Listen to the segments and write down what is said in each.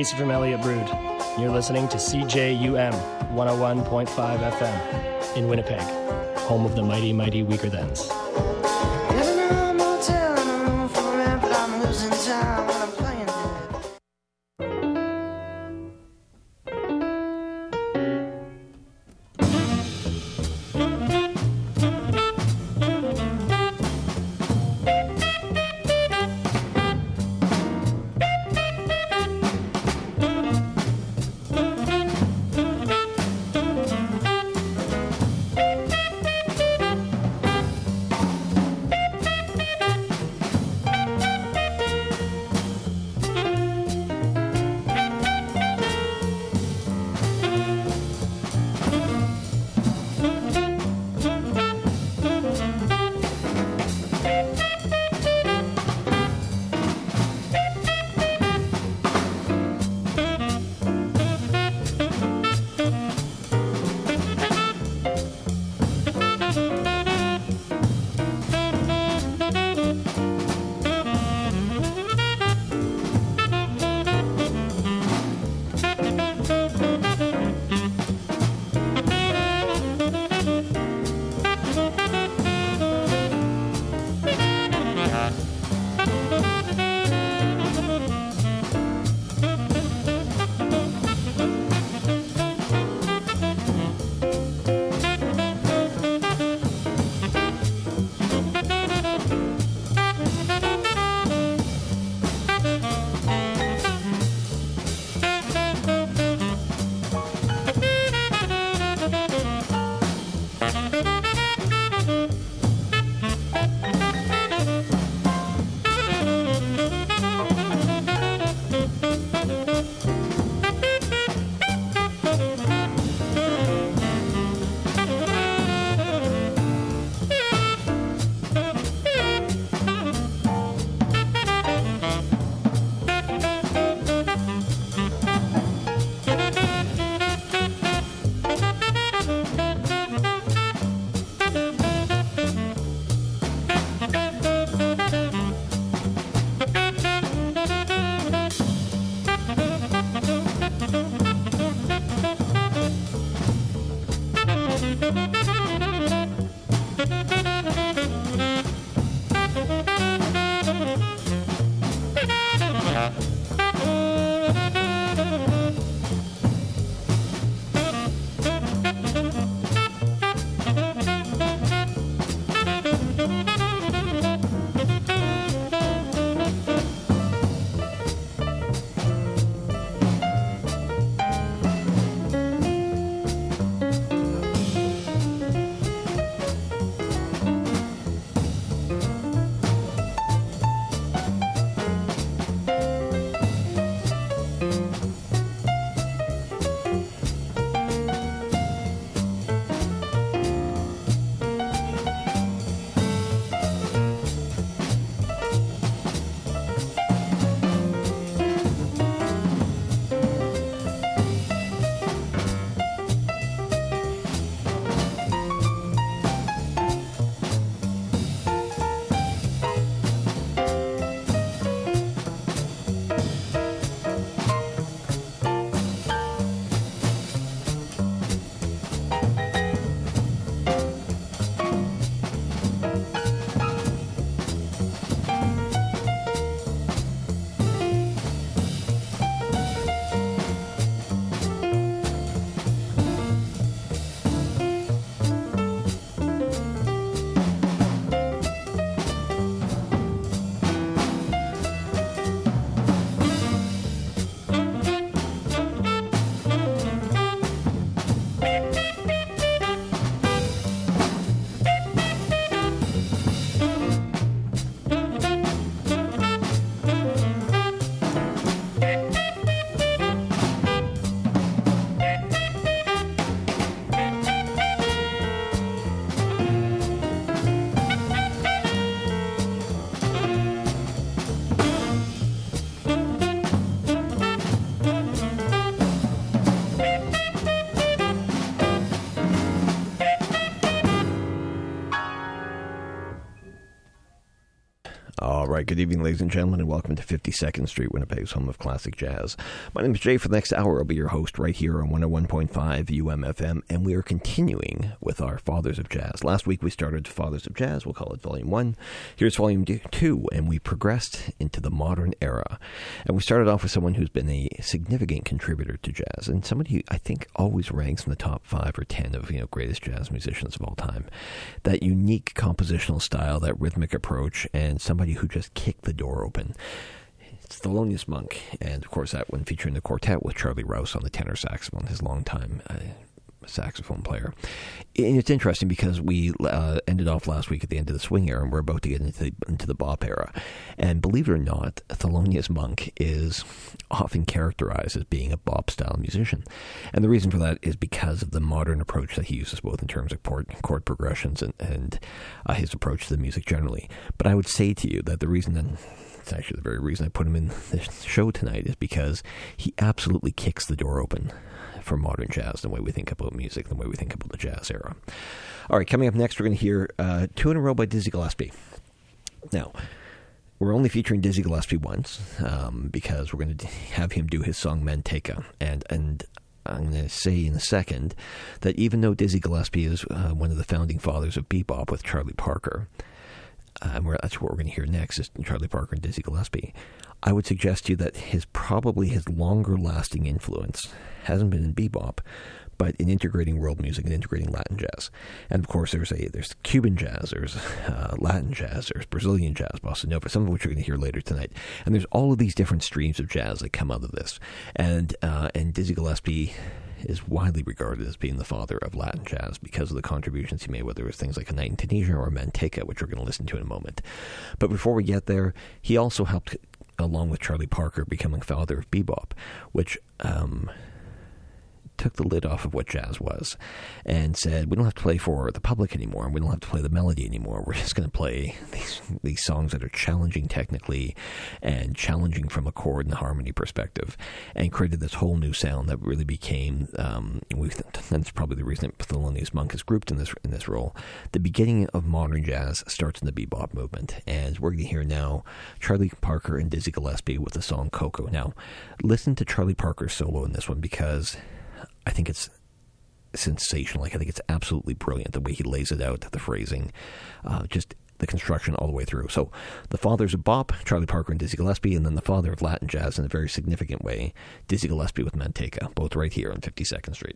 Casey from Elliott Brood. You're listening to CJUM 101.5 FM in Winnipeg, home of the mighty, mighty Weaker Thans. right, good evening, ladies and gentlemen, and welcome to 52nd Street, Winnipeg's home of classic jazz. My name is Jay. For the next hour, I'll be your host right here on 101.5 UMFM, and we are continuing with our Fathers of Jazz. Last week, we started Fathers of Jazz. We'll call it Volume 1. Here's Volume 2, and we progressed into the modern era. And we started off with someone who's been a significant contributor to jazz, and somebody who I think always ranks in the top 5 or 10 of greatest jazz musicians of all time. That unique compositional style, that rhythmic approach, and somebody who just kicked the door open. It's Thelonious Monk, and of course that one featuring the quartet with Charlie Rouse on the tenor saxophone, his longtime saxophone player. And it's interesting because we ended off last week at the end of the swing era, and we're about to get into the bop era. And believe it or not, Thelonious Monk is often characterized as being a bop-style musician. And the reason for that is because of the modern approach that he uses, both in terms of chord progressions and his approach to the music generally. But I would say to you that the reason that it's actually the very reason I put him in the show tonight is because he absolutely kicks the door open for modern jazz, the way we think about music, the way we think about the jazz era. All right, coming up next, we're going to hear 2 in a row by Dizzy Gillespie. Now, we're only featuring Dizzy Gillespie once because we're going to have him do his song Manteca. And I'm going to say in a second that even though Dizzy Gillespie is one of the founding fathers of bebop with Charlie Parker, that's what we're going to hear next, is Charlie Parker and Dizzy Gillespie, I would suggest to you that his longer-lasting influence hasn't been in bebop, but in integrating world music and integrating Latin jazz. And of course, there's Cuban jazz, there's Latin jazz, there's Brazilian jazz, bossa nova, some of which you're going to hear later tonight. And there's all of these different streams of jazz that come out of this. And Dizzy Gillespie is widely regarded as being the father of Latin jazz because of the contributions he made, whether it was things like A Night in Tunisia or Manteca, which we're going to listen to in a moment. But before we get there, he also helped, along with Charlie Parker, becoming father of bebop, which took the lid off of what jazz was and said, we don't have to play for the public anymore, and we don't have to play the melody anymore. We're just going to play these songs that are challenging technically and challenging from a chord and harmony perspective, and created this whole new sound that really became, that's probably the reason that Thelonious Monk is grouped in this role. The beginning of modern jazz starts in the bebop movement, and we're going to hear now Charlie Parker and Dizzy Gillespie with the song Coco. Now, listen to Charlie Parker's solo in this one, because I think it's sensational. I think it's absolutely brilliant, the way he lays it out, the phrasing, just the construction all the way through. So the fathers of bop, Charlie Parker and Dizzy Gillespie, and then the father of Latin jazz in a very significant way, Dizzy Gillespie with Manteca, both right here on 52nd Street.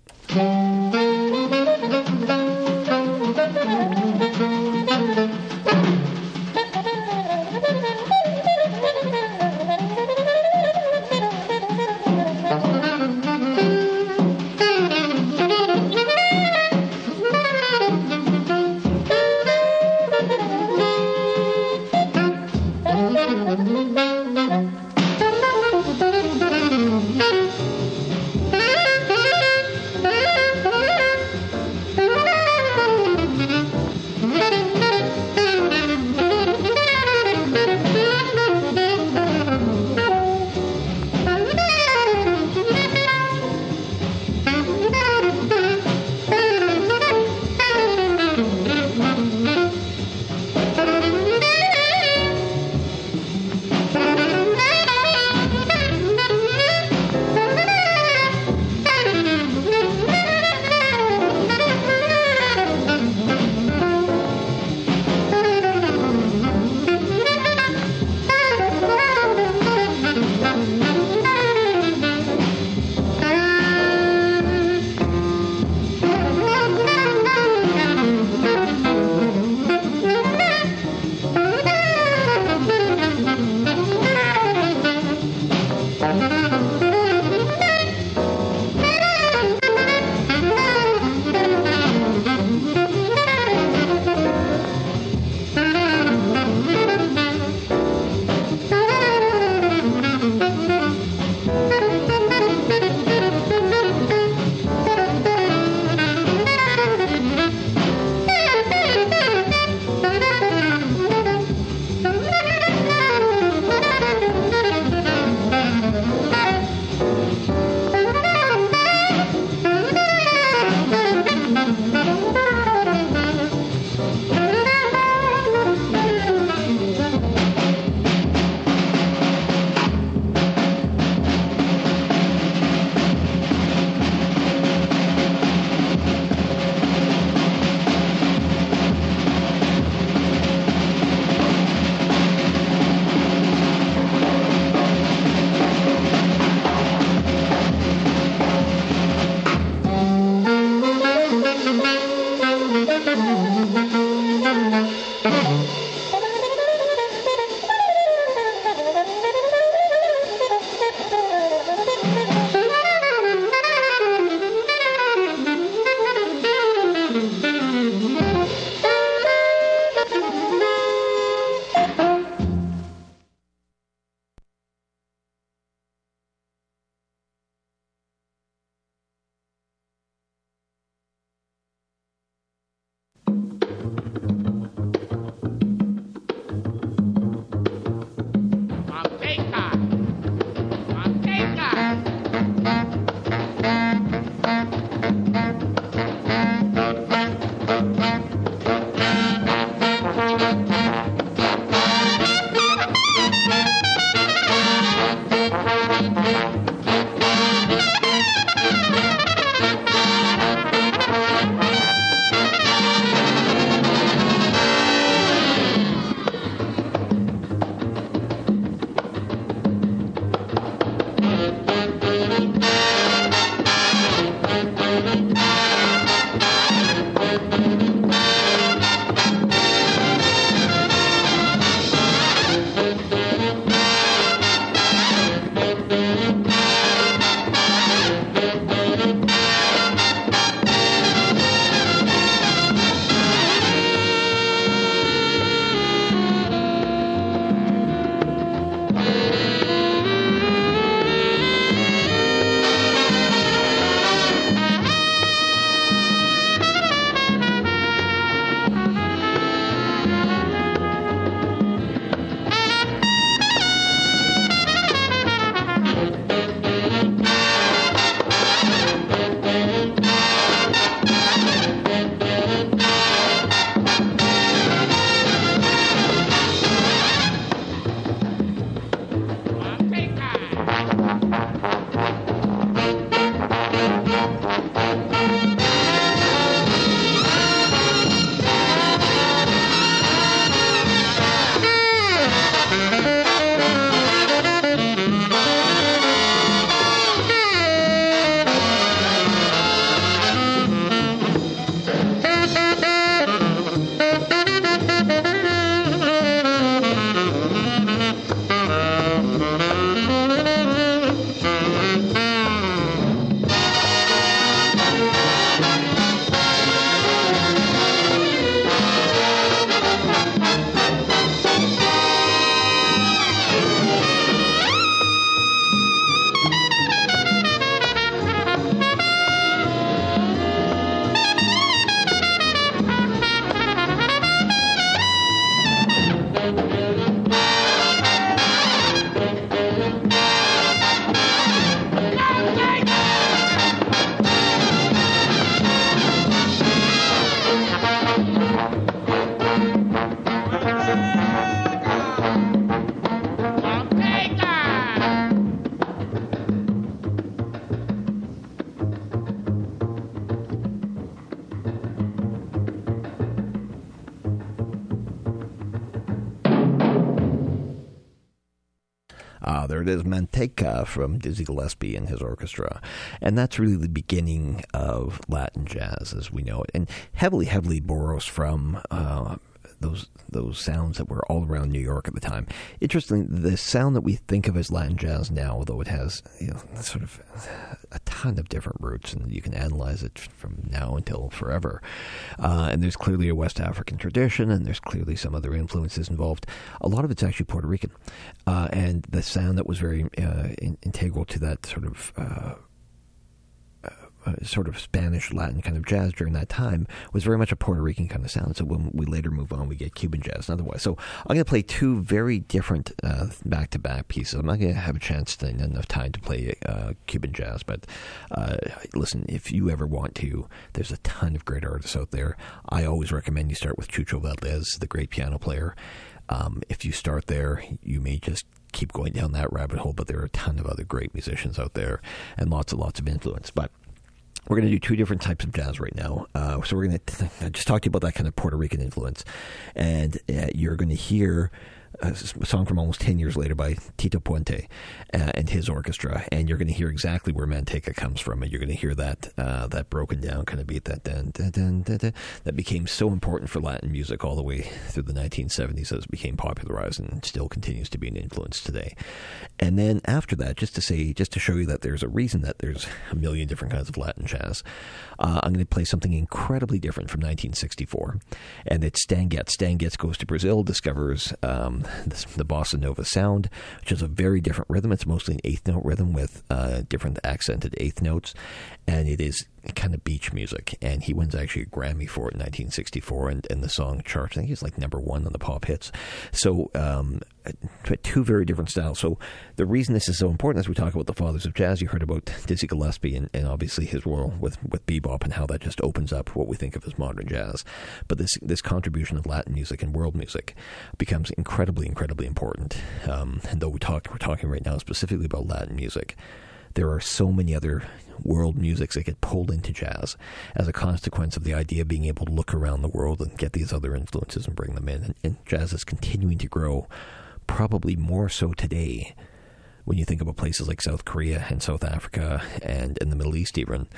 There it is, Manteca from Dizzy Gillespie and his orchestra. And that's really the beginning of Latin jazz as we know it. And heavily borrows from those sounds that were all around New York at the time. Interestingly, the sound that we think of as Latin jazz now, although it has sort of a ton of different roots, and you can analyze it from now until forever. And there's clearly a West African tradition, and there's clearly some other influences involved. A lot of it's actually Puerto Rican, and the sound that was very integral to that sort of Spanish Latin kind of jazz during that time was very much a Puerto Rican kind of sound. So when we later move on, we get Cuban jazz and otherwise. So I'm going to play two very different back-to-back pieces. I'm not going to have a chance to enough time to play Cuban jazz, but listen, if you ever want to, there's a ton of great artists out there. I always recommend you start with Chucho Valdez, the great piano player. If you start there, you may just keep going down that rabbit hole, but there are a ton of other great musicians out there and lots of influence. But we're going to do two different types of jazz right now. So we're going to just talk to you about that kind of Puerto Rican influence. And you're going to hear a song from almost 10 years later by Tito Puente and his orchestra. And you're going to hear exactly where Manteca comes from. And you're going to hear that broken down kind of beat, that dun, dun, dun, dun, dun, that became so important for Latin music all the way through the 1970s as it became popularized and still continues to be an influence today. And then after that, just to show you that there's a reason that there's a million different kinds of Latin jazz, I'm going to play something incredibly different from 1964. And it's Stan Getz. Stan Getz goes to Brazil, discovers the bossa nova sound, which is a very different rhythm. It's mostly an eighth note rhythm with different accented eighth notes, and it is kind of beach music. And he wins actually a Grammy for it in 1964, and the song charts. I think he's like number one on the pop hits. So two very different styles. So the reason this is so important as we talk about the fathers of jazz, you heard about Dizzy Gillespie and obviously his role with bebop and how that just opens up what we think of as modern jazz. But this contribution of Latin music and world music becomes incredibly important. And though we're talking right now specifically about Latin music, there are so many other world musics that get pulled into jazz as a consequence of the idea of being able to look around the world and get these other influences and bring them in. And jazz is continuing to grow, probably more so today when you think about places like South Korea and South Africa and in the Middle East even,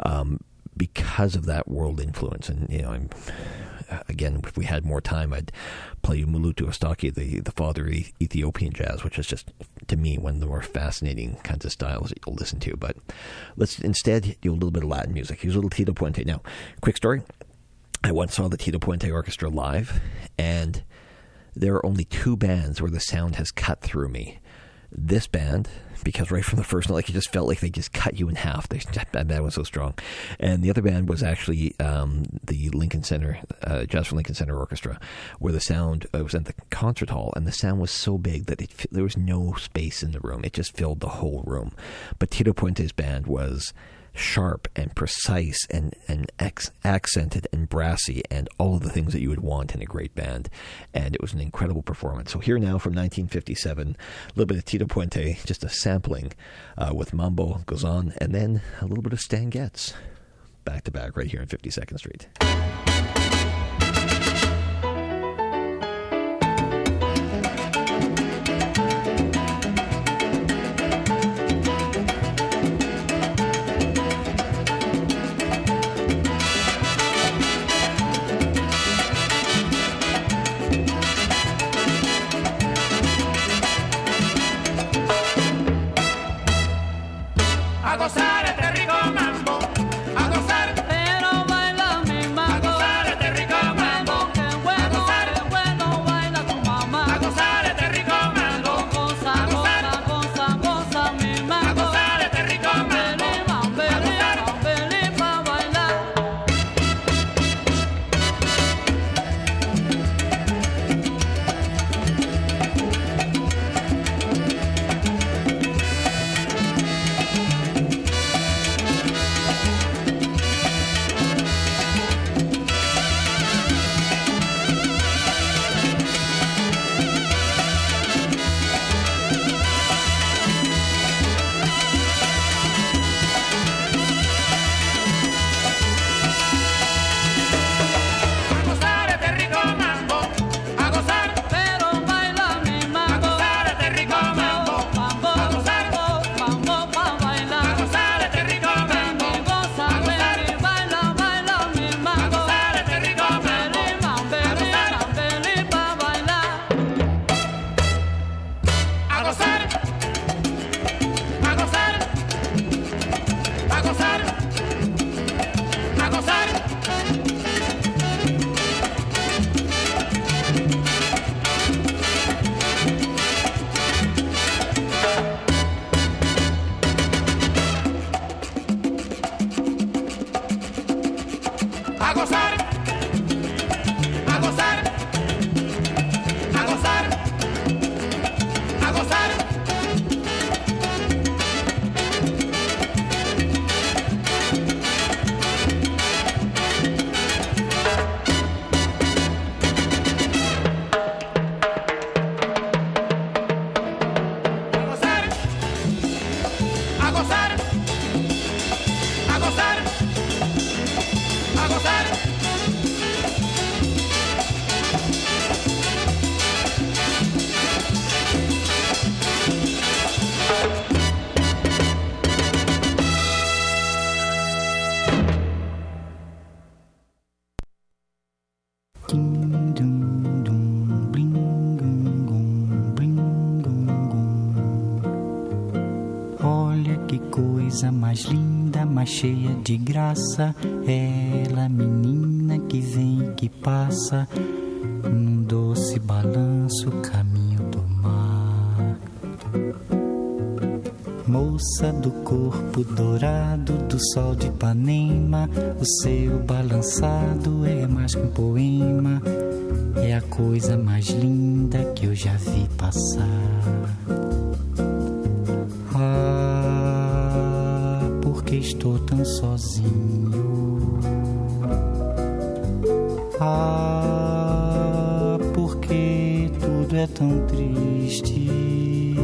because of that world influence. And, again, if we had more time, I'd play you Mulutu Astaki, the father of Ethiopian jazz, which is just, to me, one of the more fascinating kinds of styles that you'll listen to. But let's instead do a little bit of Latin music. Here's a little Tito Puente. Now, quick story. I once saw the Tito Puente Orchestra live, and there are only two bands where the sound has cut through me. This band, because right from the first note, like it just felt like they just cut you in half. That band was so strong. And the other band was actually the Lincoln Center, Jazz for Lincoln Center Orchestra, where the sound was at the concert hall, and the sound was so big that there was no space in the room. It just filled the whole room. But Tito Puente's band was sharp and precise and accented and brassy and all of the things that you would want in a great band. And it was an incredible performance. So here now from 1957, a little bit of Tito Puente, just a sampling with Mambo goes on, and then a little bit of Stan Getz back to back right here on 52nd Street. A gozar este rico mambo, a gozar, pero baila mi mambo. A gozar coisa mais linda, mais cheia de graça. Ela, menina que vem e que passa, num doce balanço, caminho do mar. Moça do corpo dourado do sol de Ipanema, o seu balançado é mais que um poema. É a coisa mais linda que eu já vi passar. Ah, porque estou tão sozinho. Ah, porque tudo é tão triste.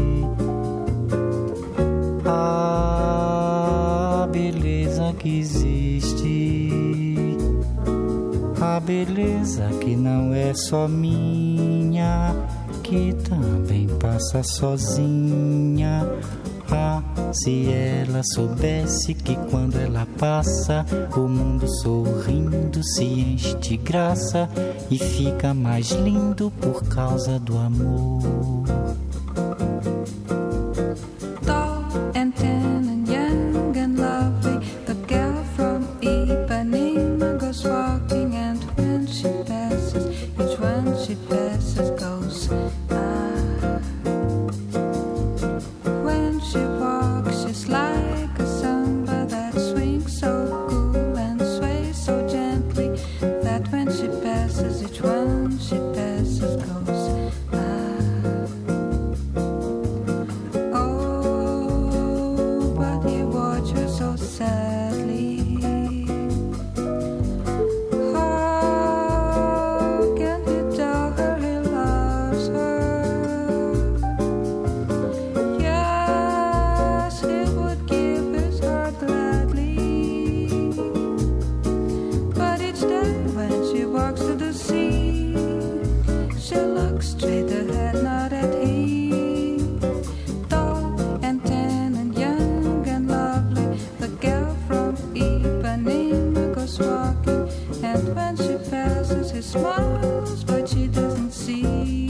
Ah, beleza que existe. A beleza que não é só minha, que também passa sozinha. Ah, se ela soubesse que quando ela passa, o mundo sorrindo se enche de graça e fica mais lindo por causa do amor. Tall and tan and young and lovely, the girl from Ipanema goes walking, and when she passes, each one she passes goes When she walks, she's like a samba that swings so cool and sways so gently, that when she passes, each one she passes goes Oh, but he watches her so sadly. How can he tell her he loves her? Yes, he would give his heart gladly. But each day when she walks to the sea, she looks straight ahead, not at him. Tall and tan and young and lovely, the girl from Ipanema goes walking, and when she passes, he smiles, but she doesn't see.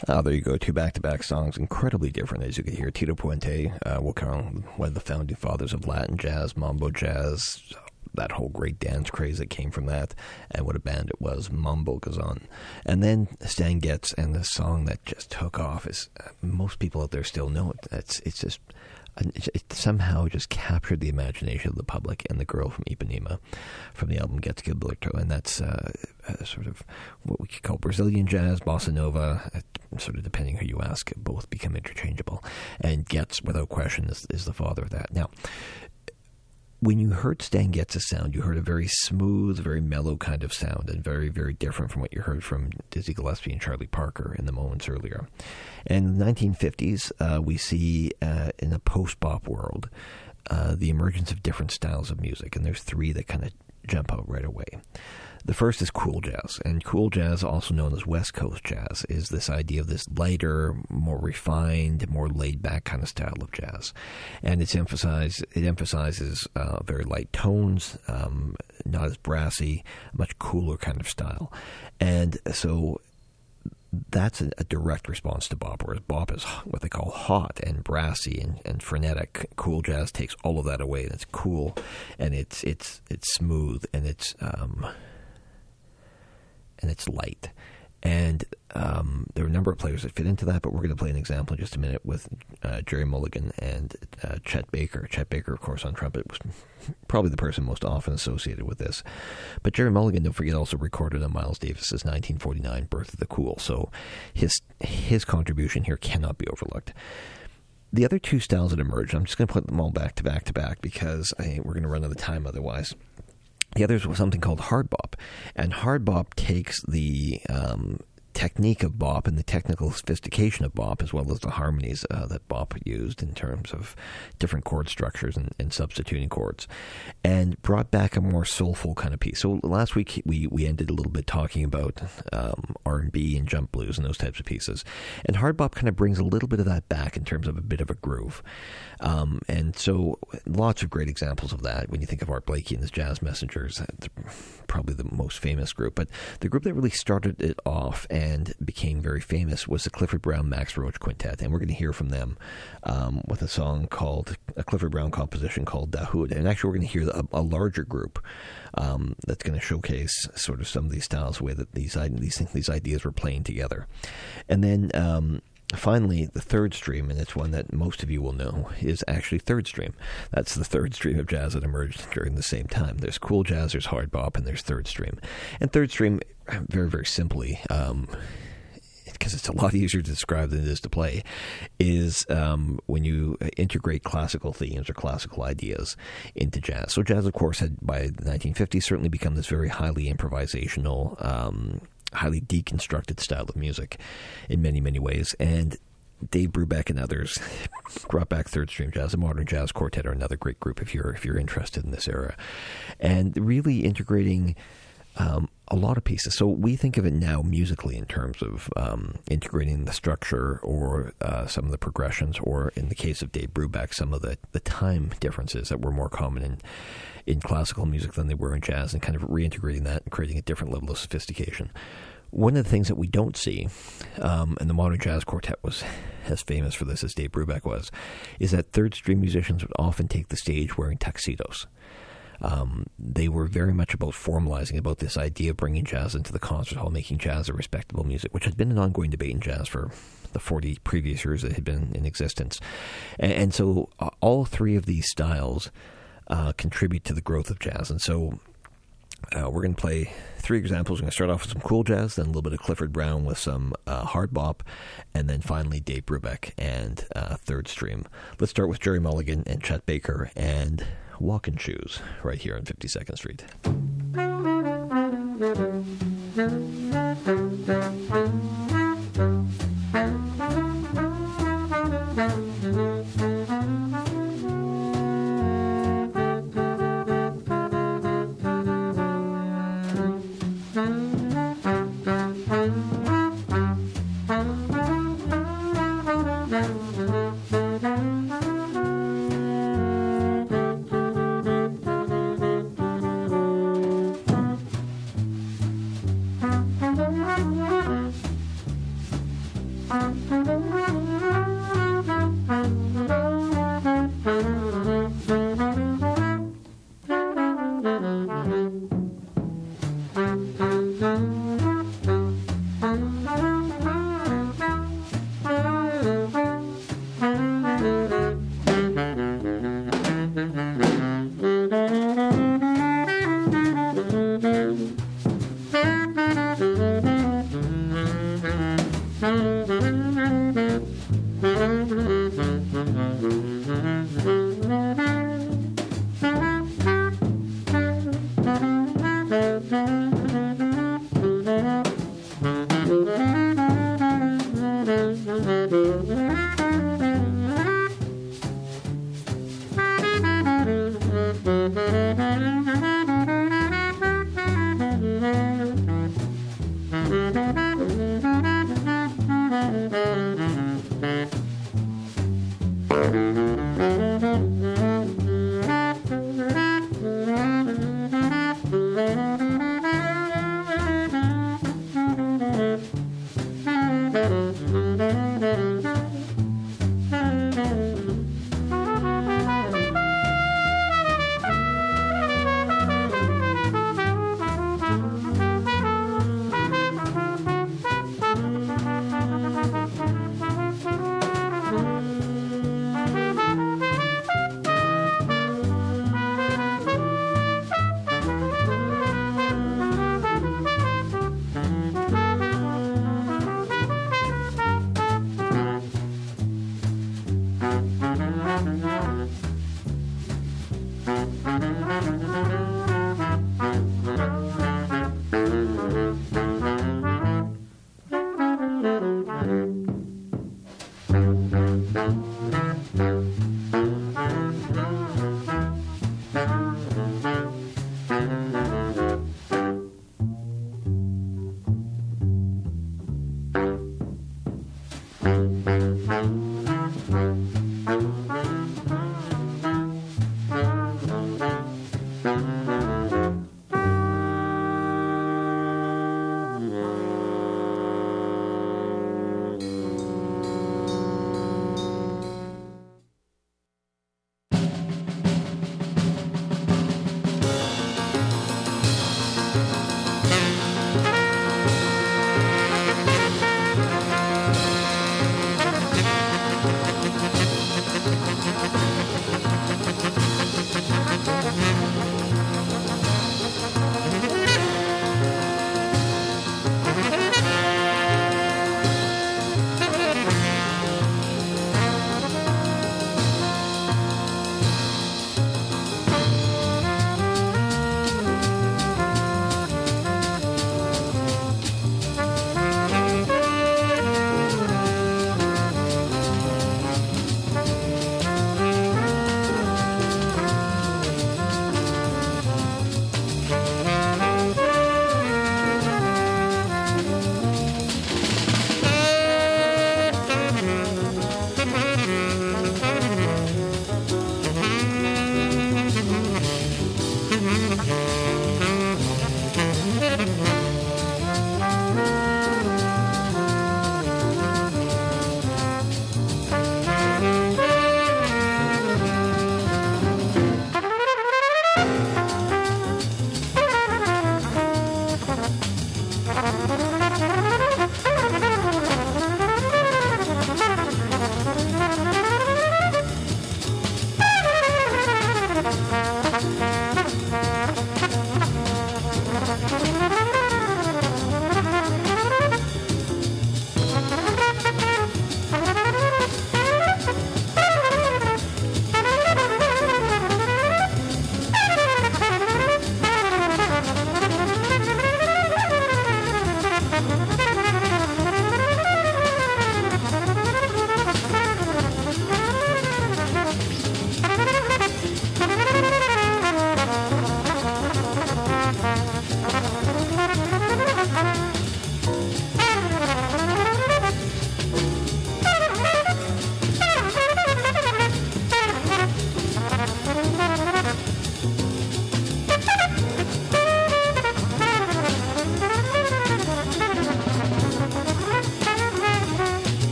Oh, there you go. Two back-to-back songs, incredibly different, as you can hear. Tito Puente, one of the founding fathers of Latin jazz, mambo jazz, that whole great dance craze that came from that, and what a band it was, Mambo Gazon. And then Stan Getz, and the song that just took off is, most people out there still know it. It somehow just captured the imagination of the public, and The Girl from Ipanema from the album Getz Gilberto. And that's sort of what we could call Brazilian jazz, bossa nova, sort of depending who you ask, both become interchangeable. And Getz, without question, is the father of that. Now, when you heard Stan Getz's sound, you heard a very smooth, very mellow kind of sound, and very, very different from what you heard from Dizzy Gillespie and Charlie Parker in the moments earlier. And in the 1950s, we see in a post-bop world the emergence of different styles of music, and there's three that kind of jump out right away. The first is cool jazz, and cool jazz, also known as West Coast jazz, is this idea of this lighter, more refined, more laid-back kind of style of jazz. And it emphasizes very light tones, not as brassy, much cooler kind of style. And so that's a direct response to bop, whereas bop is what they call hot and brassy and frenetic. Cool jazz takes all of that away, and it's cool, and it's smooth, and it's light. And there are a number of players that fit into that, but we're going to play an example in just a minute with Gerry Mulligan and Chet Baker. Chet Baker, of course, on trumpet was probably the person most often associated with this. But Gerry Mulligan, don't forget, also recorded on Miles Davis's 1949 Birth of the Cool, so his contribution here cannot be overlooked. The other two styles that emerged, I'm just going to put them all back to back because we're going to run out of time otherwise. The other was something called hard bop, and hard bop takes the technique of bop and the technical sophistication of bop, as well as the harmonies that bop used in terms of different chord structures and substituting chords, and brought back a more soulful kind of piece. So last week we ended a little bit talking about R&B and jump blues and those types of pieces, and hard bop kind of brings a little bit of that back in terms of a bit of a groove. And so lots of great examples of that when you think of Art Blakey and his Jazz Messengers, probably the most famous group. But the group that really started it off and became very famous was the Clifford Brown Max Roach Quintet, and we're going to hear from them with a Clifford Brown composition called Dahoud. And actually we're going to hear a larger group that's going to showcase sort of some of these styles, the way that these ideas were playing together. And then finally, the third stream, and it's one that most of you will know, is actually third stream. That's the third stream of jazz that emerged during the same time. There's cool jazz, there's hard bop, and there's third stream. And third stream, very, very simply, because it's a lot easier to describe than it is to play, is when you integrate classical themes or classical ideas into jazz. So jazz, of course, had by the 1950s certainly become this very highly improvisational, highly deconstructed style of music in many, many ways. And Dave Brubeck and others brought back third stream jazz. The Modern Jazz Quartet are another great group if you're interested in this era, and really integrating a lot of pieces. So we think of it now musically in terms of integrating the structure or some of the progressions, or in the case of Dave Brubeck, some of the time differences that were more common in classical music than they were in jazz, and kind of reintegrating that and creating a different level of sophistication. One of the things that we don't see, and the Modern Jazz Quartet was as famous for this as Dave Brubeck was, is that third stream musicians would often take the stage wearing tuxedos. They were very much about formalizing, about this idea of bringing jazz into the concert hall, making jazz a respectable music, which had been an ongoing debate in jazz for the 40 previous years that had been in existence. And so all three of these styles contribute to the growth of jazz. And so we're going to play three examples. We're going to start off with some cool jazz, then a little bit of Clifford Brown with some hard bop, and then finally Dave Brubeck and third stream. Let's start with Gerry Mulligan and Chet Baker and Walkin' Shoes right here on 52nd Street.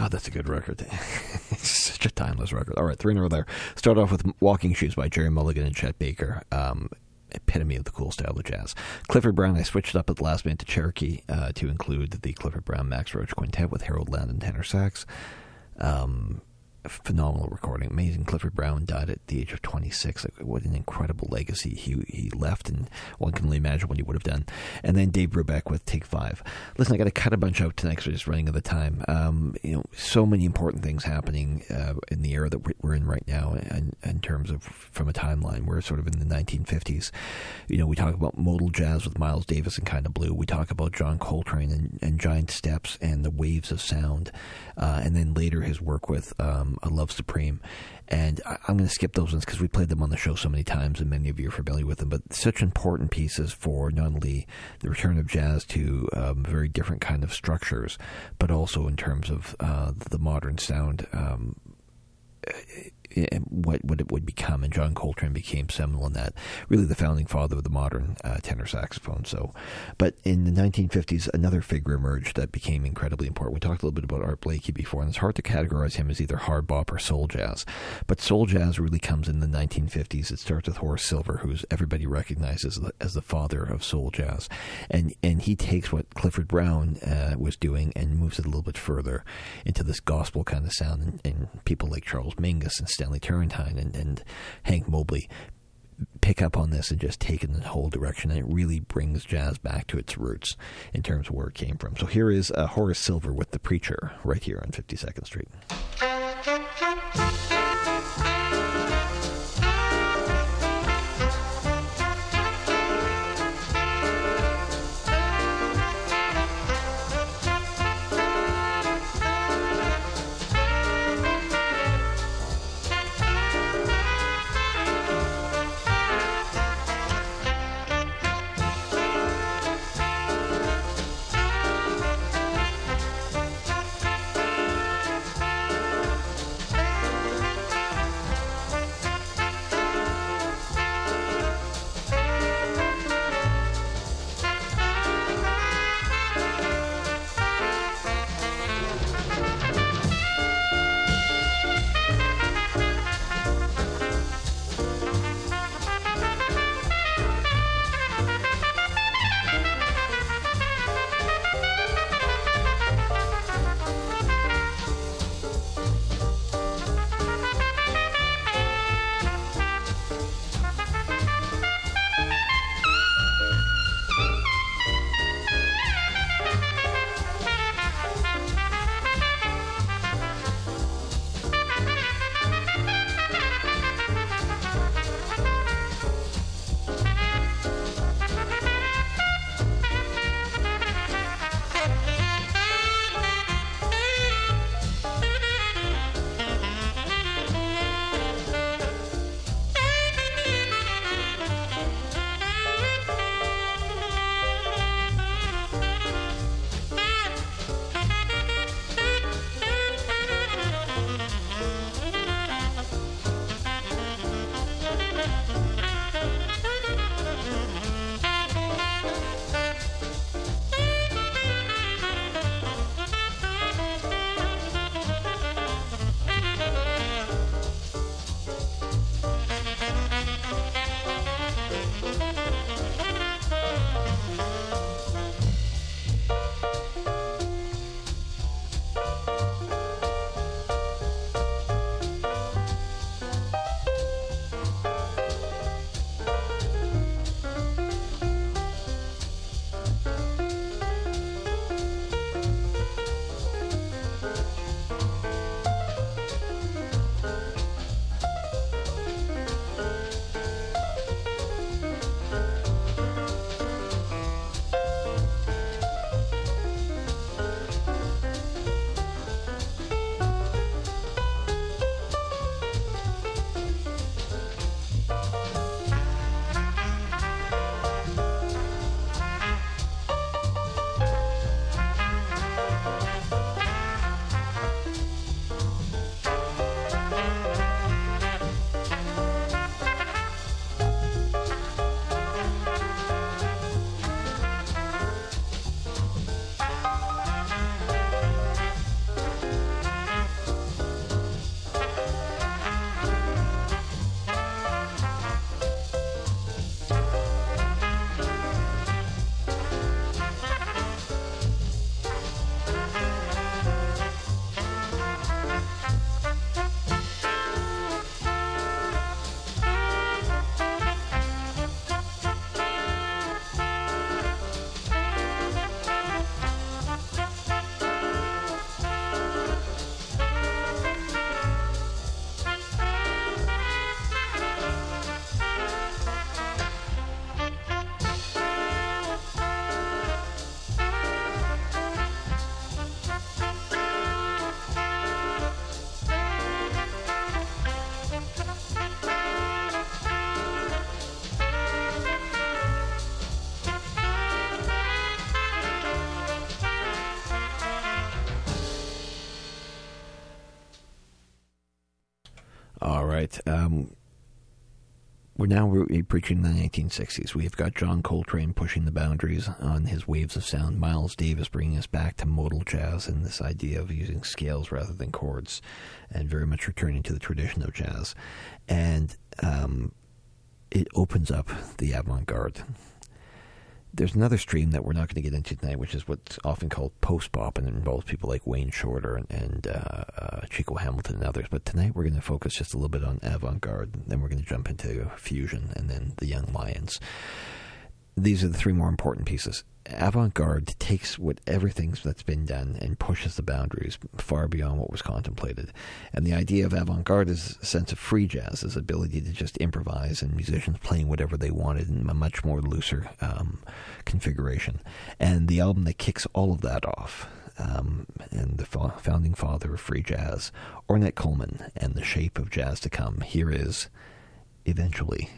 God, that's a good record. It's such a timeless record. All right, 3 in a row there. Start off with Walking Shoes by Jerry Mulligan and Chet Baker. Epitome of the cool style of jazz. Clifford Brown, I switched up at the last minute to Cherokee to include the Clifford Brown Max Roach Quintet with Harold Landon tenor sax. Phenomenal recording. Amazing. Clifford Brown died at the age of 26. What an incredible legacy he left, and one can only imagine what he would have done. And then Dave Brubeck with Take 5. Listen, I got to cut a bunch out tonight because we're just running out of time. So many important things happening in the era that we're in right now, in terms of from a timeline. We're sort of in the 1950s. We talk about modal jazz with Miles Davis and Kind of Blue. We talk about John Coltrane and Giant Steps and the waves of sound, and then later his work with A Love Supreme. And I'm going to skip those ones because we played them on the show so many times and many of you are familiar with them, but such important pieces for not only the return of jazz to very different kind of structures, but also in terms of the modern sound, what it would become. And John Coltrane became seminal in that, really the founding father of the modern tenor saxophone. But in the 1950s, another figure emerged that became incredibly important. We talked a little bit about Art Blakey before, and it's hard to categorize him as either hard bop or soul jazz. But soul jazz really comes in the 1950s. It starts with Horace Silver, who everybody recognizes as the father of soul jazz. And he takes what Clifford Brown was doing and moves it a little bit further into this gospel kind of sound. And people like Charles Mingus and Stanley Turrentine and Hank Mobley pick up on this and just take it in the whole direction, and it really brings jazz back to its roots in terms of where it came from. So here is Horace Silver with The Preacher right here on 52nd Street. right. We're now preaching the 1960s. We've got John Coltrane pushing the boundaries on his waves of sound. Miles Davis bringing us back to modal jazz and this idea of using scales rather than chords, and very much returning to the tradition of jazz. And it opens up the avant-garde. There's another stream that we're not going to get into tonight, which is what's often called post-bop, and it involves people like Wayne Shorter and Chico Hamilton and others. But tonight we're going to focus just a little bit on avant-garde, then we're going to jump into fusion, and then the Young Lions. These are the three more important pieces. Avant-garde takes everything that's been done and pushes the boundaries far beyond what was contemplated. And the idea of avant-garde is a sense of free jazz, this ability to just improvise, and musicians playing whatever they wanted in a much more looser configuration. And the album that kicks all of that off, and the founding father of free jazz, Ornette Coleman, and the shape of jazz to come. Here is Eventually.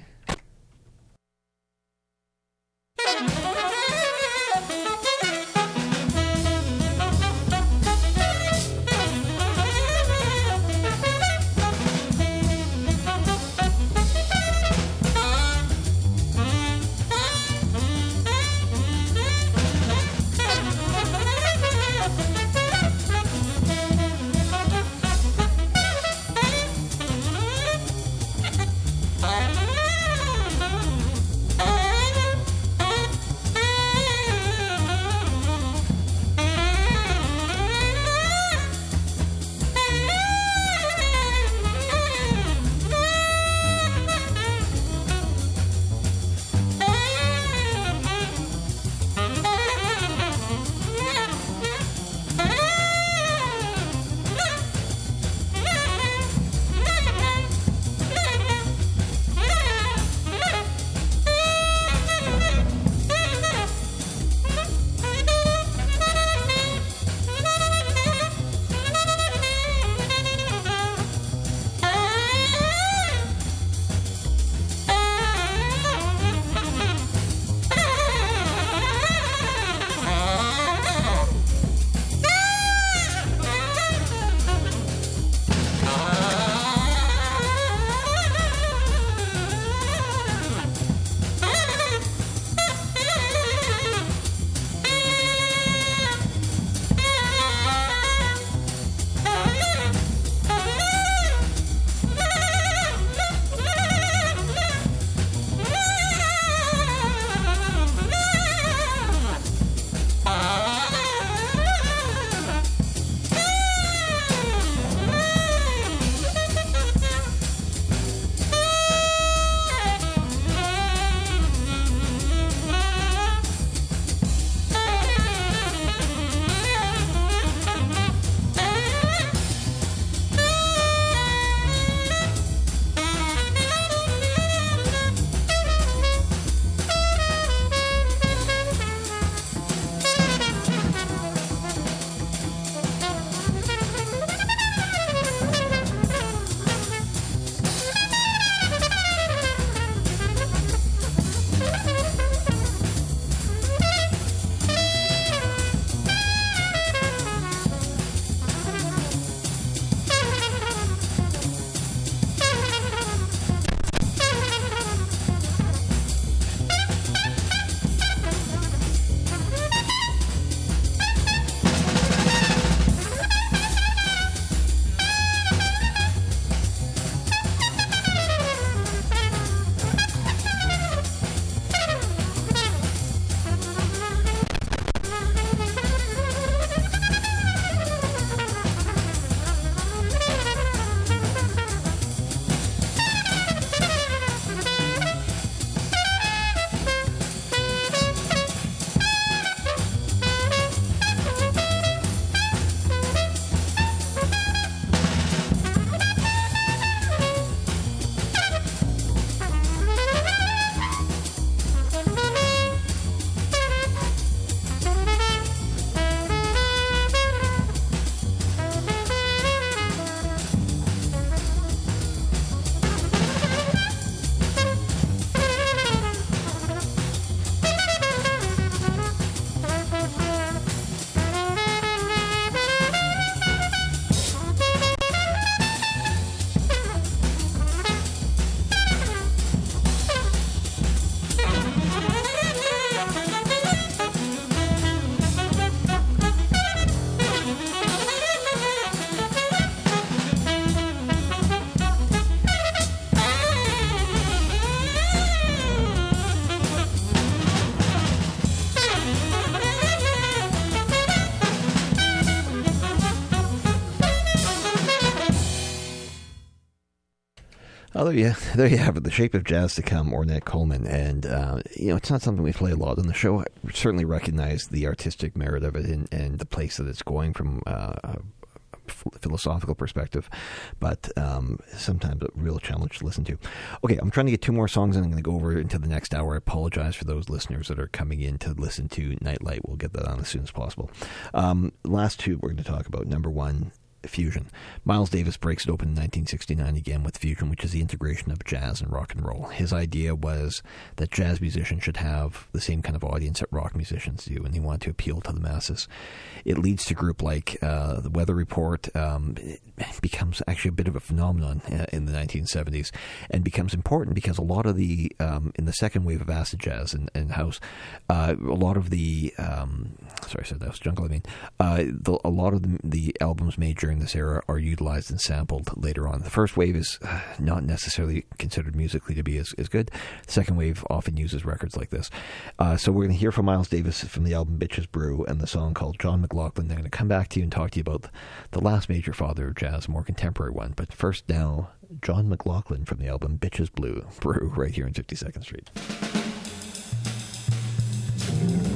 Oh, there you have it. The Shape of Jazz to Come, Ornette Coleman. And, it's not something we play a lot on the show. I certainly recognize the artistic merit of it and the place that it's going from a philosophical perspective, but sometimes a real challenge to listen to. Okay, I'm trying to get 2 more songs and I'm going to go over into the next hour. I apologize for those listeners that are coming in to listen to Nightlight. We'll get that on as soon as possible. Last 2 we're going to talk about. Number 1, fusion. Miles Davis breaks it open in 1969 again with fusion, which is the integration of jazz and rock and roll. His idea was that jazz musicians should have the same kind of audience that rock musicians do, and he wanted to appeal to the masses. It leads to a group like the Weather Report. It becomes actually a bit of a phenomenon in the 1970s, and becomes important because a lot of the, in the second wave of acid jazz and house, a lot of the, sorry I said that was jungle, I mean, a lot of the albums made during this era are utilized and sampled later on. The first wave is not necessarily considered musically to be as good. The second wave often uses records like this. So we're going to hear from Miles Davis from the album Bitches Brew and the song called John McLaughlin. I'm going to come back to you and talk to you about the last major father of jazz, a more contemporary one. But first now, John McLaughlin from the album Bitches Brew right here on 52nd Street.